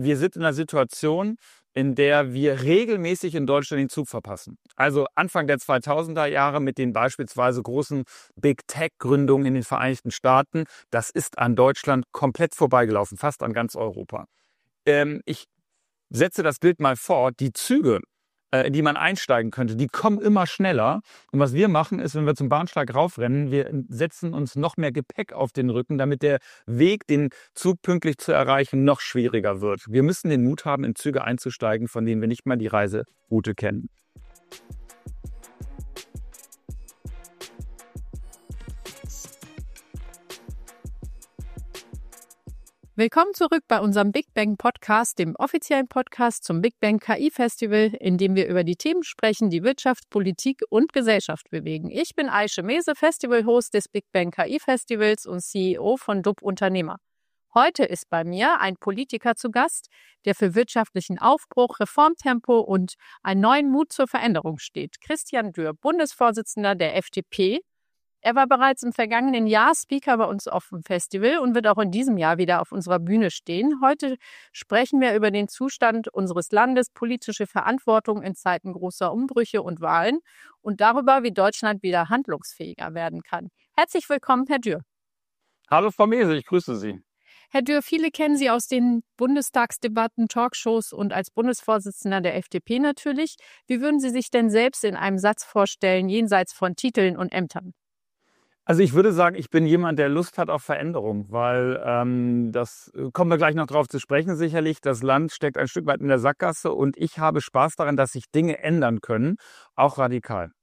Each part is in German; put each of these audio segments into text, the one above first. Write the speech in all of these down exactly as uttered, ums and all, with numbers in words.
wir sind in einer Situation, in der wir regelmäßig in Deutschland den Zug verpassen. Also Anfang der zweitausender Jahre mit den beispielsweise großen Big Tech-Gründungen in den Vereinigten Staaten, das ist an Deutschland komplett vorbeigelaufen, fast an ganz Europa. Ähm, ich setze das Bild mal fort, die Züge, äh, in die man einsteigen könnte, die kommen immer schneller. Und was wir machen, ist, wenn wir zum Bahnsteig raufrennen, wir setzen uns noch mehr Gepäck auf den Rücken, damit der Weg, den Zug pünktlich zu erreichen, noch schwieriger wird. Wir müssen den Mut haben, in Züge einzusteigen, von denen wir nicht mal die Reiseroute kennen. Willkommen zurück bei unserem Big Bang Podcast, dem offiziellen Podcast zum Big Bang K I Festival, in dem wir über die Themen sprechen, die Wirtschaft, Politik und Gesellschaft bewegen. Ich bin Aische Mese, Festival-Host des Big Bang K I Festivals und C E O von D U B Unternehmer. Heute ist bei mir ein Politiker zu Gast, der für wirtschaftlichen Aufbruch, Reformtempo und einen neuen Mut zur Veränderung steht. Christian Dürr, Bundesvorsitzender der F D P. Er war bereits im vergangenen Jahr Speaker bei uns auf dem Festival und wird auch in diesem Jahr wieder auf unserer Bühne stehen. Heute sprechen wir über den Zustand unseres Landes, politische Verantwortung in Zeiten großer Umbrüche und Wahlen und darüber, wie Deutschland wieder handlungsfähiger werden kann. Herzlich willkommen, Herr Dürr. Hallo Frau Mese, ich grüße Sie. Herr Dürr, viele kennen Sie aus den Bundestagsdebatten, Talkshows und als Bundesvorsitzender der F D P natürlich. Wie würden Sie sich denn selbst in einem Satz vorstellen, jenseits von Titeln und Ämtern? Also ich würde sagen, ich bin jemand, der Lust hat auf Veränderung, weil ähm, das kommen wir gleich noch drauf zu sprechen sicherlich. Das Land steckt ein Stück weit in der Sackgasse und ich habe Spaß daran, dass sich Dinge ändern können, auch radikal.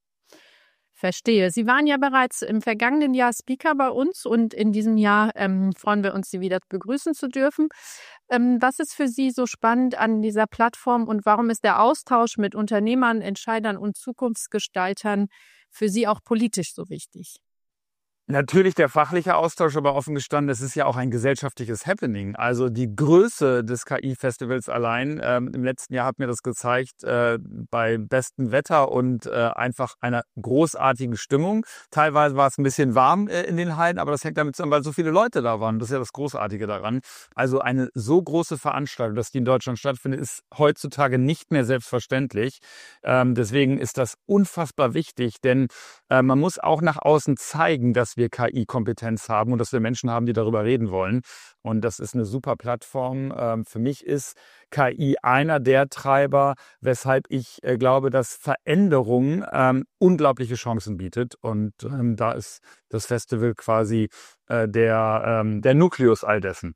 Verstehe. Sie waren ja bereits im vergangenen Jahr Speaker bei uns und in diesem Jahr ähm, freuen wir uns, Sie wieder begrüßen zu dürfen. Ähm, was ist für Sie so spannend an dieser Plattform und warum ist der Austausch mit Unternehmern, Entscheidern und Zukunftsgestaltern für Sie auch politisch so wichtig? Natürlich der fachliche Austausch, aber offen gestanden, es ist ja auch ein gesellschaftliches Happening. Also die Größe des K I-Festivals allein, ähm, im letzten Jahr hat mir das gezeigt, äh, bei bestem Wetter und äh, einfach einer großartigen Stimmung. Teilweise war es ein bisschen warm äh, in den Hallen, aber das hängt damit zusammen, weil so viele Leute da waren. Das ist ja das Großartige daran. Also eine so große Veranstaltung, dass die in Deutschland stattfindet, ist heutzutage nicht mehr selbstverständlich. Ähm, deswegen ist das unfassbar wichtig, denn äh, man muss auch nach außen zeigen, dass wir K I-Kompetenz haben und dass wir Menschen haben, die darüber reden wollen. Und das ist eine super Plattform. Ähm, für mich ist K I einer der Treiber, weshalb ich äh, glaube, dass Veränderung ähm, unglaubliche Chancen bietet. Und ähm, da ist das Festival quasi äh, der, ähm, der Nukleus all dessen.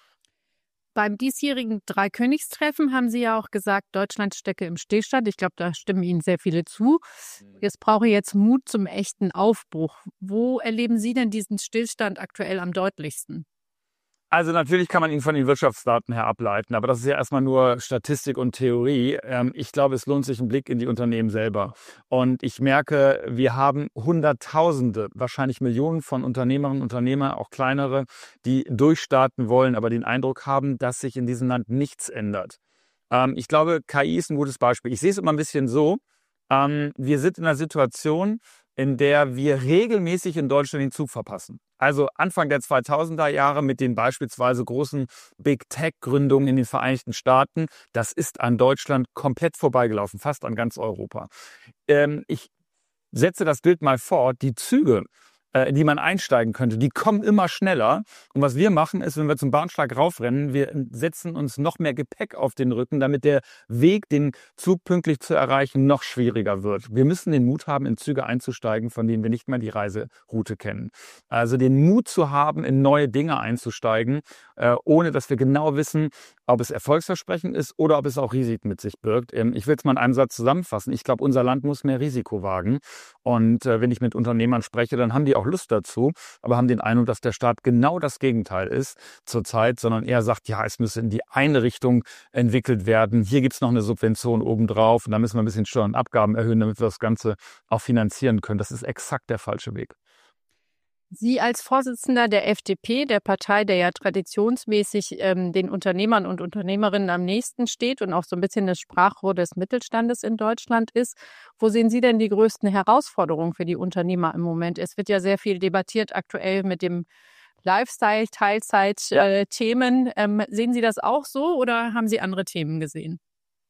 Beim diesjährigen Dreikönigstreffen haben Sie ja auch gesagt, Deutschland stecke im Stillstand. Ich glaube, da stimmen Ihnen sehr viele zu. Es brauche jetzt Mut zum echten Aufbruch. Wo erleben Sie denn diesen Stillstand aktuell am deutlichsten? Also natürlich kann man ihn von den Wirtschaftsdaten her ableiten, aber das ist ja erstmal nur Statistik und Theorie. Ich glaube, es lohnt sich ein Blick in die Unternehmen selber. Und ich merke, wir haben Hunderttausende, wahrscheinlich Millionen von Unternehmerinnen und Unternehmern, auch kleinere, die durchstarten wollen, aber den Eindruck haben, dass sich in diesem Land nichts ändert. Ich glaube, K I ist ein gutes Beispiel. Ich sehe es immer ein bisschen so, wir sind in einer Situation, in der wir regelmäßig in Deutschland den Zug verpassen. Also Anfang der zweitausender Jahre mit den beispielsweise großen Big Tech-Gründungen in den Vereinigten Staaten, das ist an Deutschland komplett vorbeigelaufen, fast an ganz Europa. Ähm, ich setze das Bild mal fort, die Züge, in die man einsteigen könnte, die kommen immer schneller. Und was wir machen, ist, wenn wir zum Bahnsteig raufrennen, wir setzen uns noch mehr Gepäck auf den Rücken, damit der Weg, den Zug pünktlich zu erreichen, noch schwieriger wird. Wir müssen den Mut haben, in Züge einzusteigen, von denen wir nicht mehr die Reiseroute kennen. Also den Mut zu haben, in neue Dinge einzusteigen, ohne dass wir genau wissen, ob es erfolgsversprechend ist oder ob es auch Risiken mit sich birgt. Ich will es mal in einem Satz zusammenfassen. Ich glaube, unser Land muss mehr Risiko wagen. Und wenn ich mit Unternehmern spreche, dann haben die auch Lust dazu, aber haben den Eindruck, dass der Staat genau das Gegenteil ist zurzeit, sondern eher sagt, ja, es müsse in die eine Richtung entwickelt werden. Hier gibt es noch eine Subvention obendrauf und da müssen wir ein bisschen Steuern und Abgaben erhöhen, damit wir das Ganze auch finanzieren können. Das ist exakt der falsche Weg. Sie als Vorsitzender der F D P, der Partei, der ja traditionsmäßig ähm, den Unternehmern und Unternehmerinnen am nächsten steht und auch so ein bisschen das Sprachrohr des Mittelstandes in Deutschland ist, wo sehen Sie denn die größten Herausforderungen für die Unternehmer im Moment? Es wird ja sehr viel debattiert aktuell mit dem Lifestyle, Teilzeit-Themen. Ähm, sehen Sie das auch so oder haben Sie andere Themen gesehen?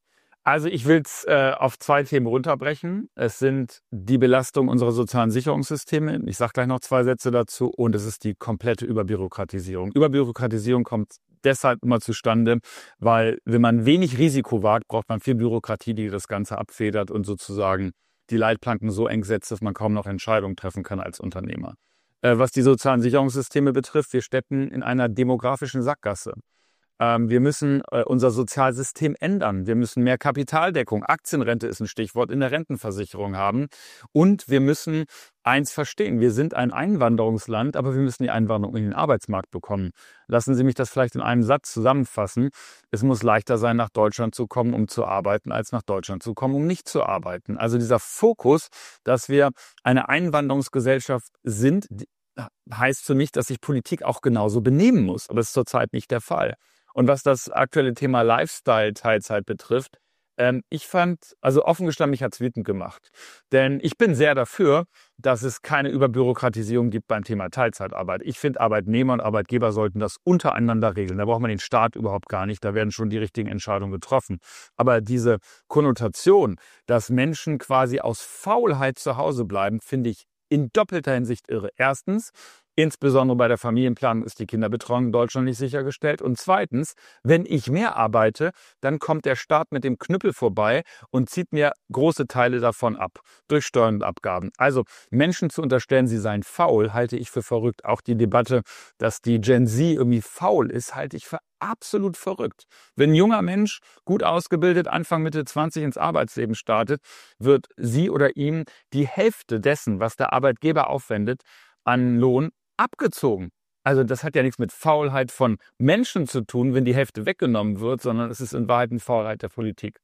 Also ich will es äh, auf zwei Themen runterbrechen. Es sind die Belastung unserer sozialen Sicherungssysteme. Ich sage gleich noch zwei Sätze dazu. Und es ist die komplette Überbürokratisierung. Überbürokratisierung kommt deshalb immer zustande, weil wenn man wenig Risiko wagt, braucht man viel Bürokratie, die das Ganze abfedert und sozusagen die Leitplanken so eng setzt, dass man kaum noch Entscheidungen treffen kann als Unternehmer. Äh, was die sozialen Sicherungssysteme betrifft, wir stecken in einer demografischen Sackgasse. Ähm, wir müssen äh, unser Sozialsystem ändern. Wir müssen mehr Kapitaldeckung, Aktienrente ist ein Stichwort, in der Rentenversicherung haben. Und wir müssen eins verstehen, wir sind ein Einwanderungsland, aber wir müssen die Einwanderung in den Arbeitsmarkt bekommen. Lassen Sie mich das vielleicht in einem Satz zusammenfassen. Es muss leichter sein, nach Deutschland zu kommen, um zu arbeiten, als nach Deutschland zu kommen, um nicht zu arbeiten. Also dieser Fokus, dass wir eine Einwanderungsgesellschaft sind, heißt für mich, dass sich Politik auch genauso benehmen muss. Aber das ist zurzeit nicht der Fall. Und was das aktuelle Thema Lifestyle-Teilzeit betrifft, ähm, ich fand, also offen gestanden, mich hat es wütend gemacht. Denn ich bin sehr dafür, dass es keine Überbürokratisierung gibt beim Thema Teilzeitarbeit. Ich finde, Arbeitnehmer und Arbeitgeber sollten das untereinander regeln. Da braucht man den Staat überhaupt gar nicht. Da werden schon die richtigen Entscheidungen getroffen. Aber diese Konnotation, dass Menschen quasi aus Faulheit zu Hause bleiben, finde ich in doppelter Hinsicht irre. Erstens, insbesondere bei der Familienplanung ist die Kinderbetreuung in Deutschland nicht sichergestellt. Und zweitens, wenn ich mehr arbeite, dann kommt der Staat mit dem Knüppel vorbei und zieht mir große Teile davon ab, durch Steuern und Abgaben. Also Menschen zu unterstellen, sie seien faul, halte ich für verrückt. Auch die Debatte, dass die Gen Z irgendwie faul ist, halte ich für absolut verrückt. Wenn ein junger Mensch, gut ausgebildet, Anfang, Mitte zwanzig ins Arbeitsleben startet, wird sie oder ihm die Hälfte dessen, was der Arbeitgeber aufwendet, an Lohn abgezogen. Also das hat ja nichts mit Faulheit von Menschen zu tun, wenn die Hälfte weggenommen wird, sondern es ist in Wahrheit eine Faulheit der Politik.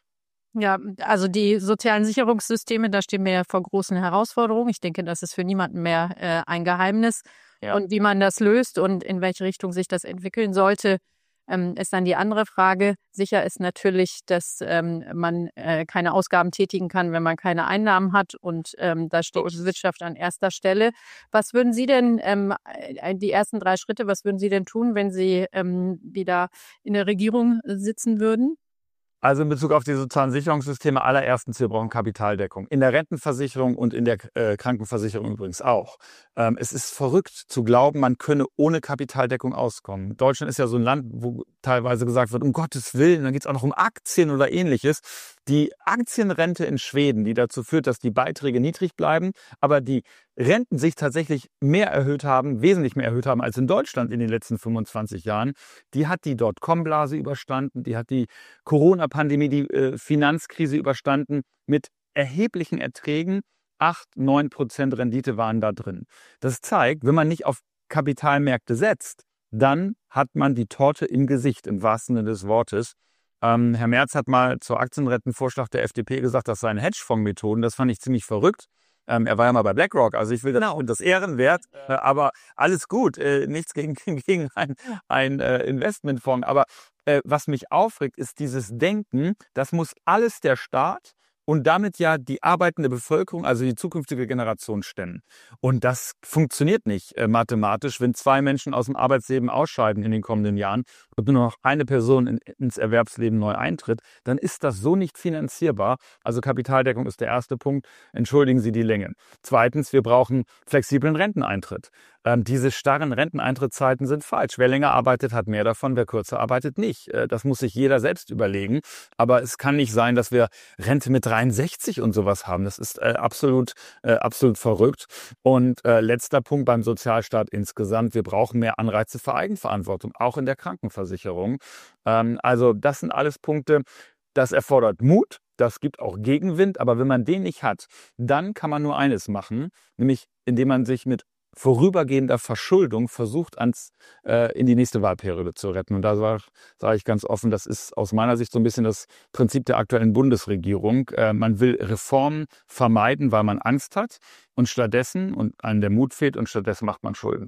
Ja, also die sozialen Sicherungssysteme, da stehen wir ja vor großen Herausforderungen. Ich denke, das ist für niemanden mehr äh, ein Geheimnis. Ja. Und wie man das löst und in welche Richtung sich das entwickeln sollte, ähm, ist dann die andere Frage. Sicher ist natürlich, dass ähm, man äh, keine Ausgaben tätigen kann, wenn man keine Einnahmen hat. Und ähm, da steht die Wirtschaft an erster Stelle. Was würden Sie denn, ähm, die ersten drei Schritte, was würden Sie denn tun, wenn Sie ähm, wieder in der Regierung sitzen würden? Also in Bezug auf die sozialen Sicherungssysteme, allererstens, wir brauchen Kapitaldeckung. In der Rentenversicherung und in der äh, Krankenversicherung übrigens auch. Ähm, es ist verrückt zu glauben, man könne ohne Kapitaldeckung auskommen. Deutschland ist ja so ein Land, wo teilweise gesagt wird, um Gottes Willen, dann geht es auch noch um Aktien oder Ähnliches. Die Aktienrente in Schweden, die dazu führt, dass die Beiträge niedrig bleiben, aber die Renten sich tatsächlich mehr erhöht haben, wesentlich mehr erhöht haben als in Deutschland in den letzten fünfundzwanzig Jahren. Die hat die Dotcom-Blase überstanden, die hat die Corona-Pandemie, die äh, Finanzkrise überstanden mit erheblichen Erträgen. acht, neun Prozent Rendite waren da drin. Das zeigt, wenn man nicht auf Kapitalmärkte setzt, dann hat man die Torte im Gesicht, im wahrsten Sinne des Wortes. Ähm, Herr Merz hat mal zur Aktienrentenvorschlag der F D P gesagt, das seien Hedgefondsmethoden. Das fand ich ziemlich verrückt. Ähm, er war ja mal bei BlackRock, also ich will das, das ehrenwert, äh, aber alles gut, äh, nichts gegen, gegen ein, ein äh, Investmentfonds. Aber äh, was mich aufregt, ist dieses Denken, das muss alles der Staat und damit ja die arbeitende Bevölkerung, also die zukünftige Generation stemmen. Und das funktioniert nicht äh, mathematisch, wenn zwei Menschen aus dem Arbeitsleben ausscheiden in den kommenden Jahren und nur noch eine Person in, ins Erwerbsleben neu eintritt, dann ist das so nicht finanzierbar. Also Kapitaldeckung ist der erste Punkt. Entschuldigen Sie die Länge. Zweitens, wir brauchen flexiblen Renteneintritt. Ähm, diese starren Renteneintrittszeiten sind falsch. Wer länger arbeitet, hat mehr davon. Wer kürzer arbeitet, nicht. Äh, das muss sich jeder selbst überlegen. Aber es kann nicht sein, dass wir Rente mit dreiundsechzig und sowas haben. Das ist äh, absolut, äh, absolut verrückt. Und äh, letzter Punkt beim Sozialstaat insgesamt. Wir brauchen mehr Anreize für Eigenverantwortung, auch in der Krankenversicherung. Ähm, also das sind alles Punkte, das erfordert Mut. Das gibt auch Gegenwind. Aber wenn man den nicht hat, dann kann man nur eines machen, nämlich indem man sich mit vorübergehender Verschuldung versucht, ans, äh, in die nächste Wahlperiode zu retten. Und da sage sag ich ganz offen, das ist aus meiner Sicht so ein bisschen das Prinzip der aktuellen Bundesregierung. Äh, man will Reformen vermeiden, weil man Angst hat und stattdessen, und einem der Mut fehlt, und stattdessen macht man Schulden.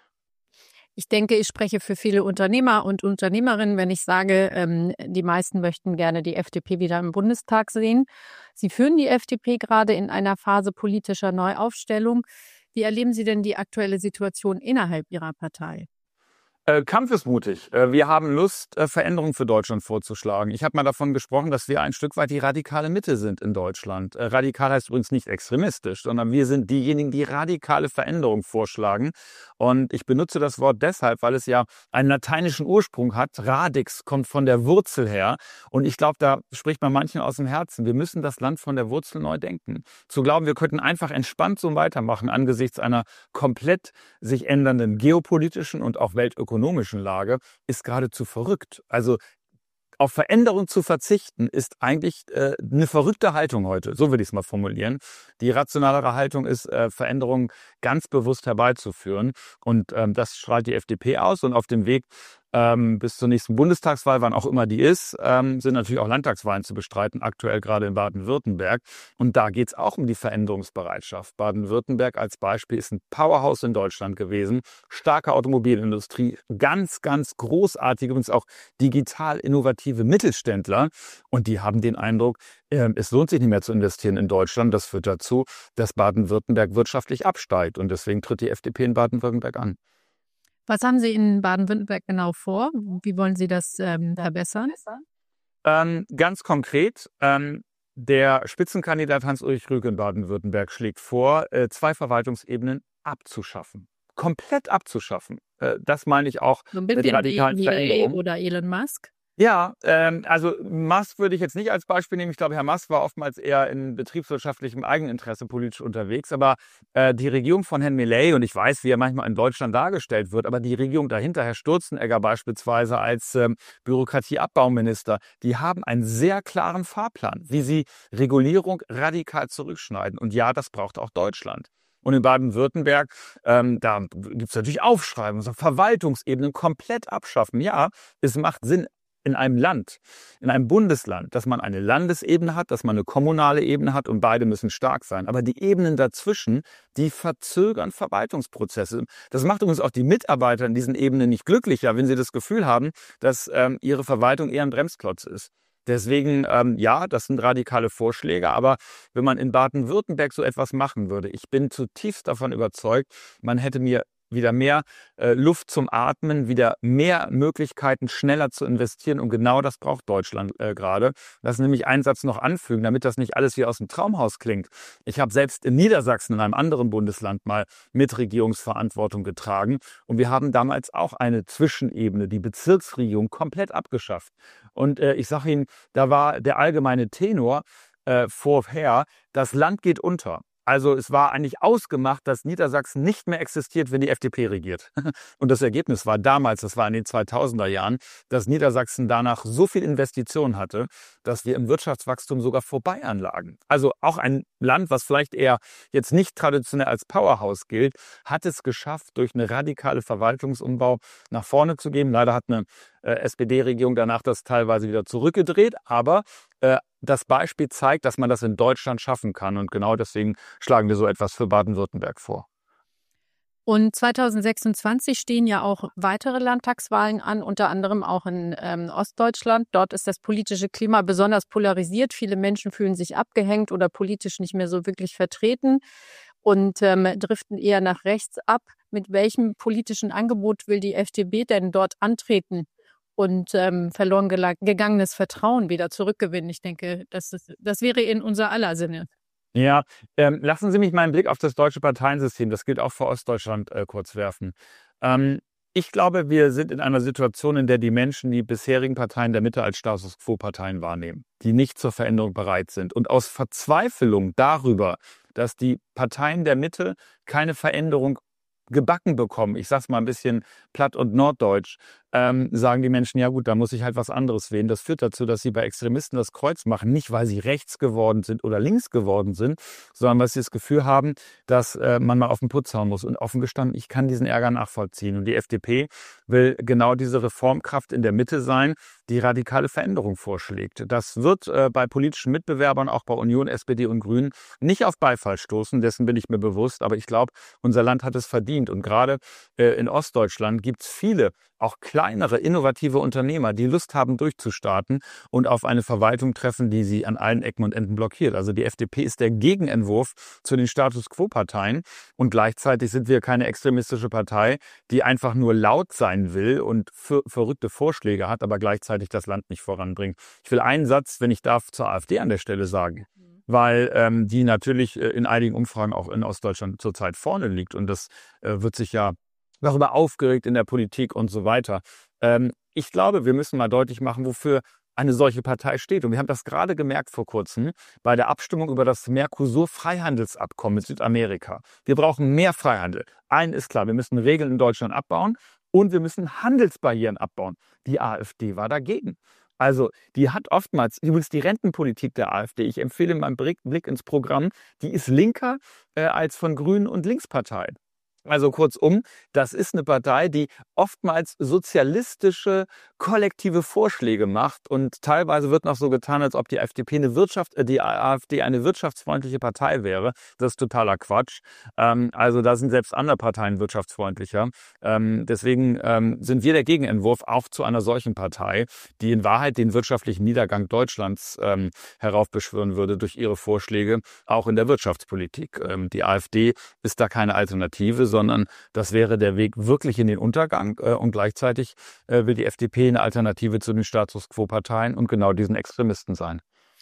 Ich denke, ich spreche für viele Unternehmer und Unternehmerinnen, wenn ich sage, ähm, die meisten möchten gerne die F D P wieder im Bundestag sehen. Sie führen die F D P gerade in einer Phase politischer Neuaufstellung. Wie erleben Sie denn die aktuelle Situation innerhalb Ihrer Partei? Äh, kampfesmutig. Äh, wir haben Lust, äh, Veränderungen für Deutschland vorzuschlagen. Ich habe mal davon gesprochen, dass wir ein Stück weit die radikale Mitte sind in Deutschland. Äh, radikal heißt übrigens nicht extremistisch, sondern wir sind diejenigen, die radikale Veränderungen vorschlagen. Und ich benutze das Wort deshalb, weil es ja einen lateinischen Ursprung hat. Radix kommt von der Wurzel her. Und ich glaube, da spricht man manchen aus dem Herzen. Wir müssen das Land von der Wurzel neu denken. Zu glauben, wir könnten einfach entspannt so weitermachen angesichts einer komplett sich ändernden geopolitischen und auch weltökonomischen ökonomischen Lage, ist geradezu verrückt. Also auf Veränderung zu verzichten, ist eigentlich äh, eine verrückte Haltung heute. So würde ich es mal formulieren. Die rationalere Haltung ist, äh, Veränderungen ganz bewusst herbeizuführen. Und ähm, das strahlt die F D P aus. Und auf dem Weg ähm, bis zur nächsten Bundestagswahl, wann auch immer die ist, ähm, sind natürlich auch Landtagswahlen zu bestreiten, aktuell gerade in Baden-Württemberg. Und da geht es auch um die Veränderungsbereitschaft. Baden-Württemberg als Beispiel ist ein Powerhouse in Deutschland gewesen. Starke Automobilindustrie, ganz, ganz großartige, übrigens auch digital innovative Mittelständler. Und die haben den Eindruck, äh, es lohnt sich nicht mehr zu investieren in Deutschland. Das führt dazu, dass Baden-Württemberg wirtschaftlich absteigt. Und deswegen tritt die F D P in Baden-Württemberg an. Was haben Sie in Baden-Württemberg genau vor? Wie wollen Sie das ähm, verbessern? Ähm, ganz konkret, ähm, der Spitzenkandidat Hans-Ulrich Rüge in Baden-Württemberg schlägt vor, äh, zwei Verwaltungsebenen abzuschaffen. Komplett abzuschaffen. Äh, das meine ich auch So ein mit bisschen radikalen wie Veränderungen. oder Elon Musk? Ja, ähm, also Musk würde ich jetzt nicht als Beispiel nehmen. Ich glaube, Herr Musk war oftmals eher in betriebswirtschaftlichem Eigeninteresse politisch unterwegs. Aber äh, die Regierung von Herrn Milei, und ich weiß, wie er manchmal in Deutschland dargestellt wird, aber die Regierung dahinter, Herr Sturzenegger beispielsweise als ähm, Bürokratieabbauminister, die haben einen sehr klaren Fahrplan, wie sie Regulierung radikal zurückschneiden. Und ja, das braucht auch Deutschland. Und in Baden-Württemberg, ähm, da gibt es natürlich Aufschreiben, so Verwaltungsebenen komplett abschaffen. Ja, es macht Sinn, in einem Land, in einem Bundesland, dass man eine Landesebene hat, dass man eine kommunale Ebene hat und beide müssen stark sein. Aber die Ebenen dazwischen, die verzögern Verwaltungsprozesse. Das macht übrigens auch die Mitarbeiter in diesen Ebenen nicht glücklicher, wenn sie das Gefühl haben, dass ähm, ihre Verwaltung eher ein Bremsklotz ist. Deswegen, ähm, ja, das sind radikale Vorschläge, aber wenn man in Baden-Württemberg so etwas machen würde, ich bin zutiefst davon überzeugt, man hätte mir wieder mehr äh, Luft zum Atmen, wieder mehr Möglichkeiten, schneller zu investieren. Und genau das braucht Deutschland äh, gerade. Lass nämlich einen Satz noch anfügen, damit das nicht alles wie aus dem Traumhaus klingt. Ich habe selbst in Niedersachsen, in einem anderen Bundesland, mal Mitregierungsverantwortung getragen. Und wir haben damals auch eine Zwischenebene, die Bezirksregierung, komplett abgeschafft. Und äh, ich sage Ihnen, da war der allgemeine Tenor äh, vorher, das Land geht unter. Also es war eigentlich ausgemacht, dass Niedersachsen nicht mehr existiert, wenn die F D P regiert. Und das Ergebnis war damals, das war in den zweitausender Jahren, dass Niedersachsen danach so viel Investitionen hatte, dass wir im Wirtschaftswachstum sogar vorbei lagen. Also auch ein Land, was vielleicht eher jetzt nicht traditionell als Powerhouse gilt, hat es geschafft, durch eine radikale Verwaltungsumbau nach vorne zu gehen. Leider hat eine äh, S P D-Regierung danach das teilweise wieder zurückgedreht, aber äh, das Beispiel zeigt, dass man das in Deutschland schaffen kann. Und genau deswegen schlagen wir so etwas für Baden-Württemberg vor. Und zweitausendsechsundzwanzig stehen ja auch weitere Landtagswahlen an, unter anderem auch in ähm, Ostdeutschland. Dort ist das politische Klima besonders polarisiert. Viele Menschen fühlen sich abgehängt oder politisch nicht mehr so wirklich vertreten und ähm, driften eher nach rechts ab. Mit welchem politischen Angebot will die F D P denn dort antreten und ähm, verloren gegangenes Vertrauen wieder zurückgewinnen? Ich denke, das, ist, das wäre in unser aller Sinne. Ja, ähm, lassen Sie mich mal einen Blick auf das deutsche Parteiensystem, das gilt auch für Ostdeutschland, äh, kurz werfen. Ähm, ich glaube, wir sind in einer Situation, in der die Menschen die bisherigen Parteien der Mitte als Status-Quo-Parteien wahrnehmen, die nicht zur Veränderung bereit sind. Und aus Verzweiflung darüber, dass die Parteien der Mitte keine Veränderung gebacken bekommen, ich sag's mal ein bisschen platt und norddeutsch, ähm, sagen die Menschen, ja gut, da muss ich halt was anderes wählen. Das führt dazu, dass sie bei Extremisten das Kreuz machen, nicht weil sie rechts geworden sind oder links geworden sind, sondern weil sie das Gefühl haben, dass äh, man mal auf den Putz hauen muss. Und offen gestanden, ich kann diesen Ärger nachvollziehen. Und die F D P will genau diese Reformkraft in der Mitte sein, die radikale Veränderung vorschlägt. Das wird äh, bei politischen Mitbewerbern, auch bei Union, S P D und Grünen, nicht auf Beifall stoßen. Dessen bin ich mir bewusst. Aber ich glaube, unser Land hat es verdient. Und gerade äh, in Ostdeutschland gibt es viele auch kleinere, innovative Unternehmer, die Lust haben, durchzustarten und auf eine Verwaltung treffen, die sie an allen Ecken und Enden blockiert. Also die F D P ist der Gegenentwurf zu den Status-Quo-Parteien und gleichzeitig sind wir keine extremistische Partei, die einfach nur laut sein will und für, verrückte Vorschläge hat, aber gleichzeitig das Land nicht voranbringt. Ich will einen Satz, wenn ich darf, zur AfD an der Stelle sagen, weil ähm, die natürlich äh, in einigen Umfragen auch in Ostdeutschland zurzeit vorne liegt und das äh, wird sich ja darüber aufgeregt in der Politik und so weiter. Ähm, ich glaube, wir müssen mal deutlich machen, wofür eine solche Partei steht. Und wir haben das gerade gemerkt vor kurzem bei der Abstimmung über das Mercosur-Freihandelsabkommen mit Südamerika. Wir brauchen mehr Freihandel. Einen ist klar, wir müssen Regeln in Deutschland abbauen und wir müssen Handelsbarrieren abbauen. Die AfD war dagegen. Also die hat oftmals, übrigens die Rentenpolitik der AfD, ich empfehle mal einen Blick ins Programm, die ist linker äh, als von Grünen und Linksparteien. Also kurzum, das ist eine Partei, die oftmals sozialistische, kollektive Vorschläge macht und teilweise wird noch so getan, als ob die F D P eine Wirtschaft, äh, die AfD eine wirtschaftsfreundliche Partei wäre. Das ist totaler Quatsch. Ähm, also da sind selbst andere Parteien wirtschaftsfreundlicher. Ähm, deswegen ähm, sind wir der Gegenentwurf auch zu einer solchen Partei, die in Wahrheit den wirtschaftlichen Niedergang Deutschlands ähm, heraufbeschwören würde durch ihre Vorschläge, auch in der Wirtschaftspolitik. Ähm, die AfD ist da keine Alternative, sondern das wäre der Weg wirklich in den Untergang. Äh, und gleichzeitig äh, will die F D P eine Alternative zu den Status-Quo-Parteien und genau diesen Extremisten sein.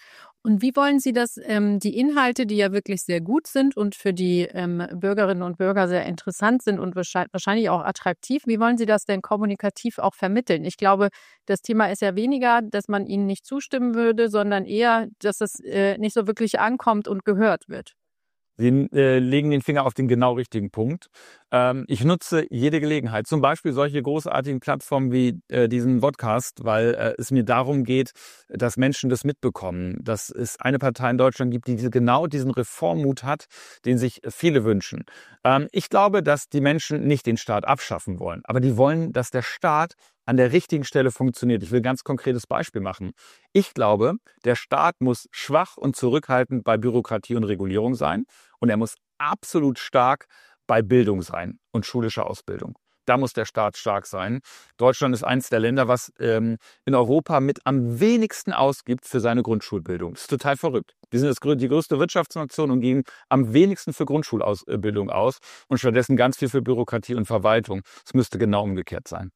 Und wie wollen Sie das, ähm, die Inhalte, die ja wirklich sehr gut sind und für die ähm, Bürgerinnen und Bürger sehr interessant sind und wahrscheinlich auch attraktiv, wie wollen Sie das denn kommunikativ auch vermitteln? Ich glaube, das Thema ist ja weniger, dass man Ihnen nicht zustimmen würde, sondern eher, dass es äh, nicht so wirklich ankommt und gehört wird. Sie äh, legen den Finger auf den genau richtigen Punkt. Ähm, ich nutze jede Gelegenheit, zum Beispiel solche großartigen Plattformen wie äh, diesen Podcast, weil äh, es mir darum geht, dass Menschen das mitbekommen, dass es eine Partei in Deutschland gibt, die diese, genau diesen Reformmut hat, den sich viele wünschen. Ähm, ich glaube, dass die Menschen nicht den Staat abschaffen wollen, aber die wollen, dass der Staat an der richtigen Stelle funktioniert. Ich will ein ganz konkretes Beispiel machen. Ich glaube, der Staat muss schwach und zurückhaltend bei Bürokratie und Regulierung sein und er muss absolut stark bei Bildung sein und schulischer Ausbildung. Da muss der Staat stark sein. Deutschland ist eines der Länder, was ähm, in Europa mit am wenigsten ausgibt für seine Grundschulbildung. Das ist total verrückt. Wir sind das, die größte Wirtschaftsnation und geben am wenigsten für Grundschulbildung aus und stattdessen ganz viel für Bürokratie und Verwaltung. Es müsste genau umgekehrt sein.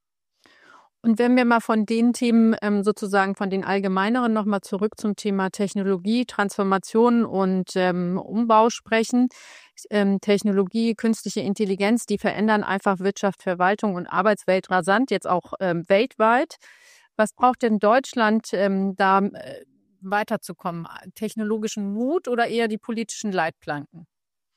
Und wenn wir mal von den Themen ähm, sozusagen von den allgemeineren nochmal zurück zum Thema Technologie, Transformation und ähm, Umbau sprechen. Ähm, Technologie, künstliche Intelligenz, die verändern einfach Wirtschaft, Verwaltung und Arbeitswelt rasant, jetzt auch ähm, weltweit. Was braucht denn Deutschland, ähm, da äh, weiterzukommen? Technologischen Mut oder eher die politischen Leitplanken?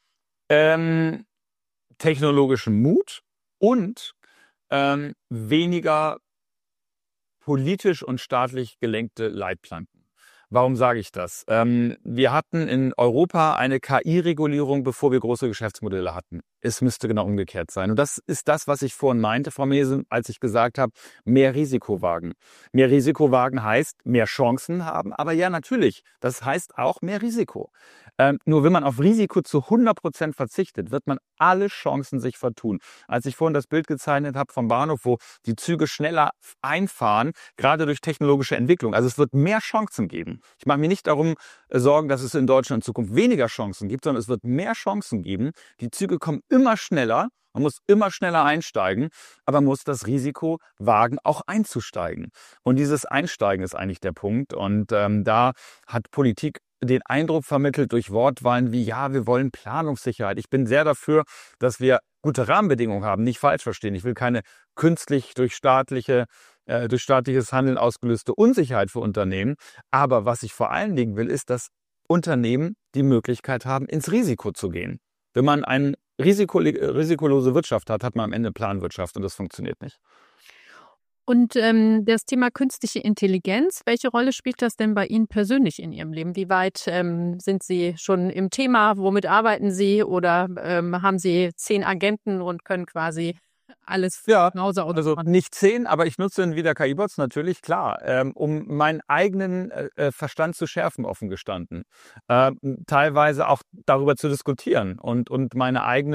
Ähm, technologischen Mut und ähm, weniger politisch und staatlich gelenkte Leitplanken. Warum sage ich das? Ähm, wir hatten in Europa eine K I-Regulierung, bevor wir große Geschäftsmodelle hatten. Es müsste genau umgekehrt sein. Und das ist das, was ich vorhin meinte, Frau Mese, als ich gesagt habe, mehr Risiko wagen. Mehr Risiko wagen heißt mehr Chancen haben. Aber ja, natürlich, das heißt auch mehr Risiko. Ähm, nur wenn man auf Risiko zu hundert Prozent verzichtet, wird man alle Chancen sich vertun. Als ich vorhin das Bild gezeichnet habe vom Bahnhof, wo die Züge schneller einfahren, gerade durch technologische Entwicklung. Also es wird mehr Chancen geben. Ich mache mir nicht darum äh, Sorgen, dass es in Deutschland in Zukunft weniger Chancen gibt, sondern es wird mehr Chancen geben. Die Züge kommen immer schneller. Man muss immer schneller einsteigen, aber man muss das Risiko wagen, auch einzusteigen. Und dieses Einsteigen ist eigentlich der Punkt. Und ähm, da hat Politik den Eindruck vermittelt durch Wortwahlen wie, ja, wir wollen Planungssicherheit. Ich bin sehr dafür, dass wir gute Rahmenbedingungen haben, nicht falsch verstehen. Ich will keine künstlich durch staatliche, äh, durch staatliches Handeln ausgelöste Unsicherheit für Unternehmen. Aber was ich vor allen Dingen will, ist, dass Unternehmen die Möglichkeit haben, ins Risiko zu gehen. Wenn man eine Risiko, risikolose Wirtschaft hat, hat man am Ende Planwirtschaft und das funktioniert nicht. Und ähm, das Thema künstliche Intelligenz, welche Rolle spielt das denn bei Ihnen persönlich in Ihrem Leben? Wie weit ähm, sind Sie schon im Thema? Womit arbeiten Sie? Oder ähm, haben Sie zehn Agenten und können quasi alles ja, von Hause aus also machen? nicht zehn, aber ich nutze dann wieder K I-Bots natürlich, klar, ähm, um meinen eigenen äh, Verstand zu schärfen, offen gestanden. Äh, teilweise auch darüber zu diskutieren und, und meine eigene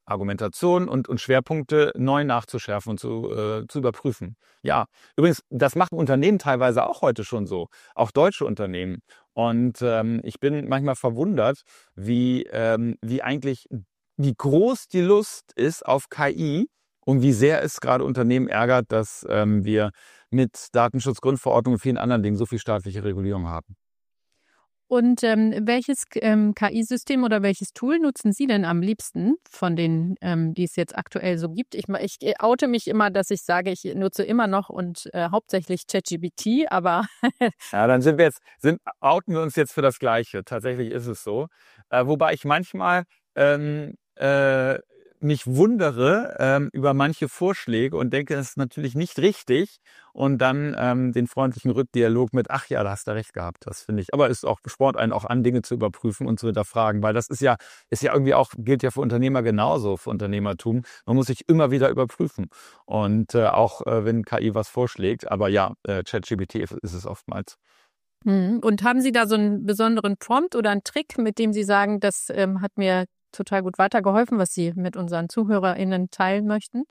Argumentation und, und Schwerpunkte neu nachzuschärfen und zu, äh, zu überprüfen. Ja, übrigens, das machen Unternehmen teilweise auch heute schon so, auch deutsche Unternehmen. Und ähm, ich bin manchmal verwundert, wie, ähm, wie eigentlich, wie groß die Lust ist auf K I und wie sehr es gerade Unternehmen ärgert, dass ähm, wir mit Datenschutzgrundverordnung und vielen anderen Dingen so viel staatliche Regulierung haben. Und ähm, welches ähm, K I-System oder welches Tool nutzen Sie denn am liebsten von denen, ähm, die es jetzt aktuell so gibt? Ich, ich oute mich immer, dass ich sage, ich nutze immer noch und äh, hauptsächlich ChatGPT, aber ja, dann sind wir jetzt, sind, outen wir uns jetzt für das Gleiche. Tatsächlich ist es so. Äh, wobei ich manchmal ähm, äh, mich wundere ähm, über manche Vorschläge und denke, das ist natürlich nicht richtig. Und dann ähm, den freundlichen Rückdialog mit, ach ja, da hast du recht gehabt. Das finde ich. Aber es ist auch spornt einen auch an, Dinge zu überprüfen und zu hinterfragen, weil das ist ja, ist ja irgendwie auch, gilt ja für Unternehmer genauso, für Unternehmertum. Man muss sich immer wieder überprüfen. Und äh, auch äh, wenn K I was vorschlägt, aber ja, äh, ChatGPT ist es oftmals. Und haben Sie da so einen besonderen Prompt oder einen Trick, mit dem Sie sagen, das ähm, hat mir total gut weitergeholfen, was Sie mit unseren ZuhörerInnen teilen möchten?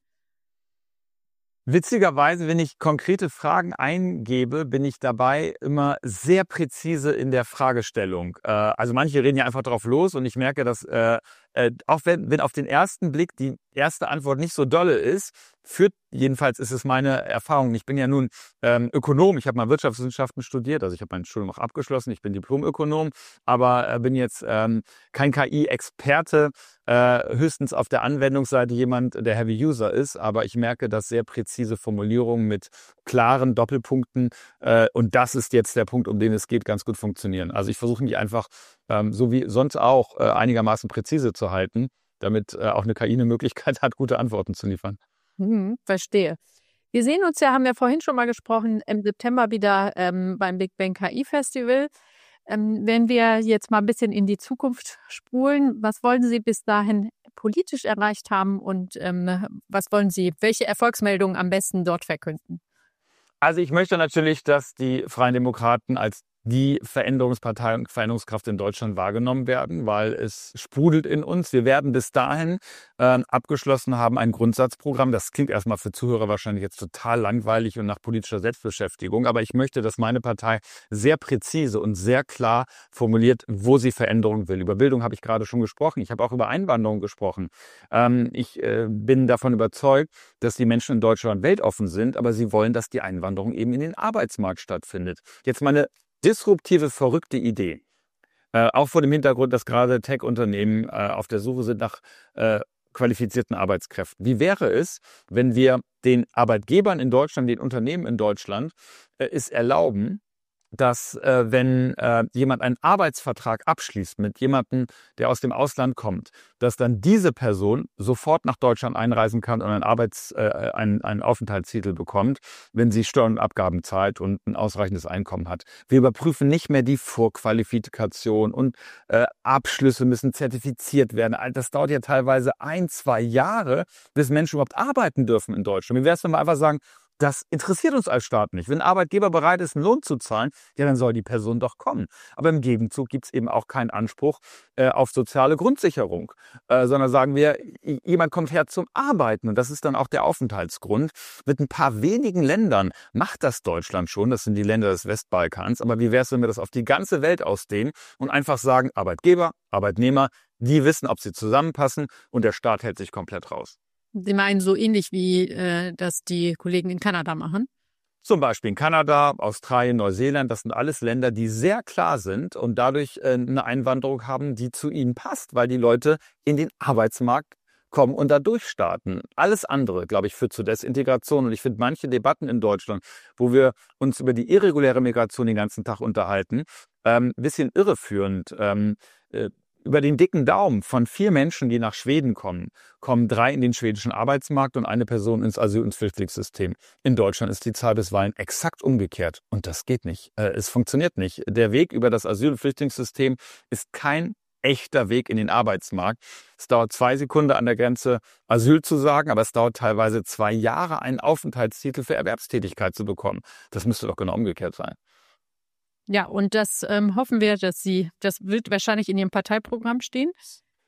Witzigerweise, wenn ich konkrete Fragen eingebe, bin ich dabei immer sehr präzise in der Fragestellung. Äh, also manche reden ja einfach drauf los und ich merke, dass äh, äh, auch wenn, wenn auf den ersten Blick die erste Antwort nicht so dolle ist, führt, jedenfalls ist es meine Erfahrung. Ich bin ja nun ähm, Ökonom, ich habe mal Wirtschaftswissenschaften studiert, also ich habe mein Studium auch abgeschlossen, ich bin Diplom-Ökonom, aber äh, bin jetzt ähm, kein K I-Experte, äh, höchstens auf der Anwendungsseite jemand, der Heavy User ist, aber ich merke, dass sehr präzise Formulierungen mit klaren Doppelpunkten äh, und das ist jetzt der Punkt, um den es geht, ganz gut funktionieren. Also ich versuche mich einfach, ähm, so wie sonst auch, äh, einigermaßen präzise zu halten, damit äh, auch eine K I eine Möglichkeit hat, gute Antworten zu liefern. Hm, verstehe. Wir sehen uns ja, haben wir vorhin schon mal gesprochen, im September wieder ähm, beim Big Bang K I Festival. Ähm, wenn wir jetzt mal ein bisschen in die Zukunft spulen, was wollen Sie bis dahin politisch erreicht haben und ähm, was wollen Sie, welche Erfolgsmeldungen am besten dort verkünden? Also ich möchte natürlich, dass die Freien Demokraten als die Veränderungspartei und Veränderungskraft in Deutschland wahrgenommen werden, weil es sprudelt in uns. Wir werden bis dahin äh, abgeschlossen haben ein Grundsatzprogramm. Das klingt erstmal für Zuhörer wahrscheinlich jetzt total langweilig und nach politischer Selbstbeschäftigung. Aber ich möchte, dass meine Partei sehr präzise und sehr klar formuliert, wo sie Veränderung will. Über Bildung habe ich gerade schon gesprochen. Ich habe auch über Einwanderung gesprochen. Ähm, ich äh, bin davon überzeugt, dass die Menschen in Deutschland weltoffen sind, aber sie wollen, dass die Einwanderung eben in den Arbeitsmarkt stattfindet. Jetzt meine disruptive, verrückte Idee. Äh, auch vor dem Hintergrund, dass gerade Tech-Unternehmen äh, auf der Suche sind nach äh, qualifizierten Arbeitskräften. Wie wäre es, wenn wir den Arbeitgebern in Deutschland, den Unternehmen in Deutschland äh, es erlauben, dass äh, wenn äh, jemand einen Arbeitsvertrag abschließt mit jemandem, der aus dem Ausland kommt, dass dann diese Person sofort nach Deutschland einreisen kann und einen, Arbeits-, äh, einen, einen Aufenthaltstitel bekommt, wenn sie Steuern und Abgaben zahlt und ein ausreichendes Einkommen hat. Wir überprüfen nicht mehr die Vorqualifikation und äh, Abschlüsse müssen zertifiziert werden. Das dauert ja teilweise ein, zwei Jahre, bis Menschen überhaupt arbeiten dürfen in Deutschland. Wie wäre es, wenn wir einfach sagen, das interessiert uns als Staat nicht. Wenn ein Arbeitgeber bereit ist, einen Lohn zu zahlen, ja, dann soll die Person doch kommen. Aber im Gegenzug gibt es eben auch keinen Anspruch äh, auf soziale Grundsicherung, äh, sondern sagen wir, jemand kommt her zum Arbeiten und das ist dann auch der Aufenthaltsgrund. Mit ein paar wenigen Ländern macht das Deutschland schon, das sind die Länder des Westbalkans. Aber wie wäre es, wenn wir das auf die ganze Welt ausdehnen und einfach sagen, Arbeitgeber, Arbeitnehmer, die wissen, ob sie zusammenpassen und der Staat hält sich komplett raus. Sie meinen so ähnlich wie äh, das die Kollegen in Kanada machen? Zum Beispiel in Kanada, Australien, Neuseeland, das sind alles Länder, die sehr klar sind und dadurch äh, eine Einwanderung haben, die zu ihnen passt, weil die Leute in den Arbeitsmarkt kommen und da durchstarten. Alles andere, glaube ich, führt zur Desintegration. Und ich finde manche Debatten in Deutschland, wo wir uns über die irreguläre Migration den ganzen Tag unterhalten, ähm, ein bisschen irreführend. Ähm, äh, Über den dicken Daumen von vier Menschen, die nach Schweden kommen, kommen drei in den schwedischen Arbeitsmarkt und eine Person ins Asyl- und Flüchtlingssystem. In Deutschland ist die Zahl bisweilen exakt umgekehrt. Und das geht nicht. Äh, es funktioniert nicht. Der Weg über das Asyl- und Flüchtlingssystem ist kein echter Weg in den Arbeitsmarkt. Es dauert zwei Sekunden an der Grenze, Asyl zu sagen, aber es dauert teilweise zwei Jahre, einen Aufenthaltstitel für Erwerbstätigkeit zu bekommen. Das müsste doch genau umgekehrt sein. Ja, und das ähm, hoffen wir, dass Sie, das wird wahrscheinlich in Ihrem Parteiprogramm stehen.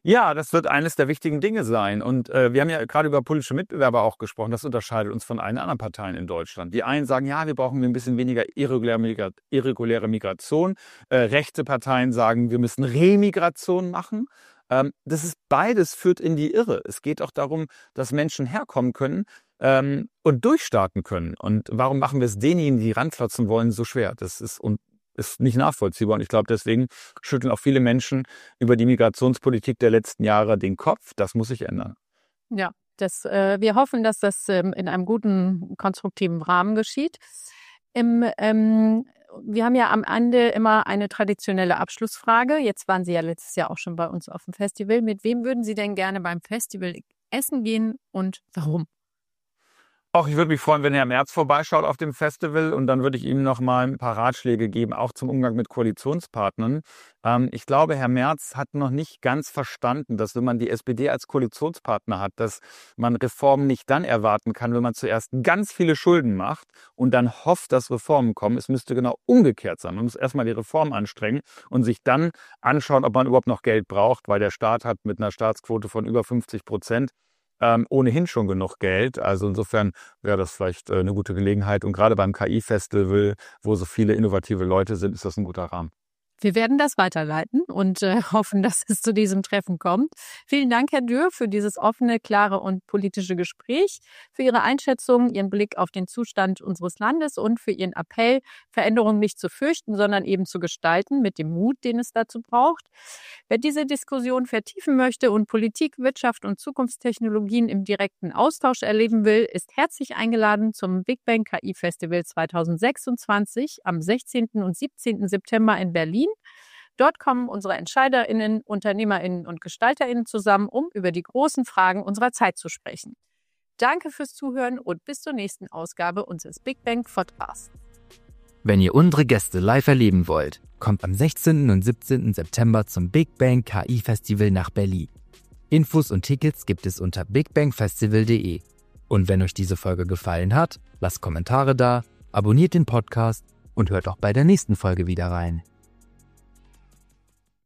Ja, das wird eines der wichtigen Dinge sein. Und äh, wir haben ja gerade über politische Mitbewerber auch gesprochen. Das unterscheidet uns von allen anderen Parteien in Deutschland. Die einen sagen, ja, wir brauchen ein bisschen weniger irreguläre, Migra- irreguläre Migration. Äh, rechte Parteien sagen, wir müssen Remigration machen. Ähm, das ist beides führt in die Irre. Es geht auch darum, dass Menschen herkommen können ähm, und durchstarten können. Und warum machen wir es denjenigen, die ranklotzen wollen, so schwer? Das ist un ist nicht nachvollziehbar. Und ich glaube, deswegen schütteln auch viele Menschen über die Migrationspolitik der letzten Jahre den Kopf. Das muss sich ändern. Ja, das, äh, wir hoffen, dass das ähm, in einem guten, konstruktiven Rahmen geschieht. Im, ähm, wir haben ja am Ende immer eine traditionelle Abschlussfrage. Jetzt waren Sie ja letztes Jahr auch schon bei uns auf dem Festival. Mit wem würden Sie denn gerne beim Festival essen gehen und warum? Auch ich würde mich freuen, wenn Herr Merz vorbeischaut auf dem Festival und dann würde ich ihm noch mal ein paar Ratschläge geben, auch zum Umgang mit Koalitionspartnern. Ähm, ich glaube, Herr Merz hat noch nicht ganz verstanden, dass wenn man die S P D als Koalitionspartner hat, dass man Reformen nicht dann erwarten kann, wenn man zuerst ganz viele Schulden macht und dann hofft, dass Reformen kommen. Es müsste genau umgekehrt sein. Man muss erstmal die Reform anstrengen und sich dann anschauen, ob man überhaupt noch Geld braucht, weil der Staat hat mit einer Staatsquote von über fünfzig Prozent Ähm, ohnehin schon genug Geld. Also insofern wäre das vielleicht äh, eine gute Gelegenheit. Und gerade beim K I-Festival, wo so viele innovative Leute sind, ist das ein guter Rahmen. Wir werden das weiterleiten und äh, hoffen, dass es zu diesem Treffen kommt. Vielen Dank, Herr Dürr, für dieses offene, klare und politische Gespräch, für Ihre Einschätzung, Ihren Blick auf den Zustand unseres Landes und für Ihren Appell, Veränderungen nicht zu fürchten, sondern eben zu gestalten mit dem Mut, den es dazu braucht. Wer diese Diskussion vertiefen möchte und Politik, Wirtschaft und Zukunftstechnologien im direkten Austausch erleben will, ist herzlich eingeladen zum Big Bang K I Festival zweitausendsechsundzwanzig am sechzehnten und siebzehnten September in Berlin. Dort kommen unsere EntscheiderInnen, UnternehmerInnen und GestalterInnen zusammen, um über die großen Fragen unserer Zeit zu sprechen. Danke fürs Zuhören und bis zur nächsten Ausgabe unseres Big Bang Podcasts. Wenn ihr unsere Gäste live erleben wollt, kommt am sechzehnten und siebzehnten September zum Big Bang K I Festival nach Berlin. Infos und Tickets gibt es unter bigbangfestival punkt de. Und wenn euch diese Folge gefallen hat, lasst Kommentare da, abonniert den Podcast und hört auch bei der nächsten Folge wieder rein.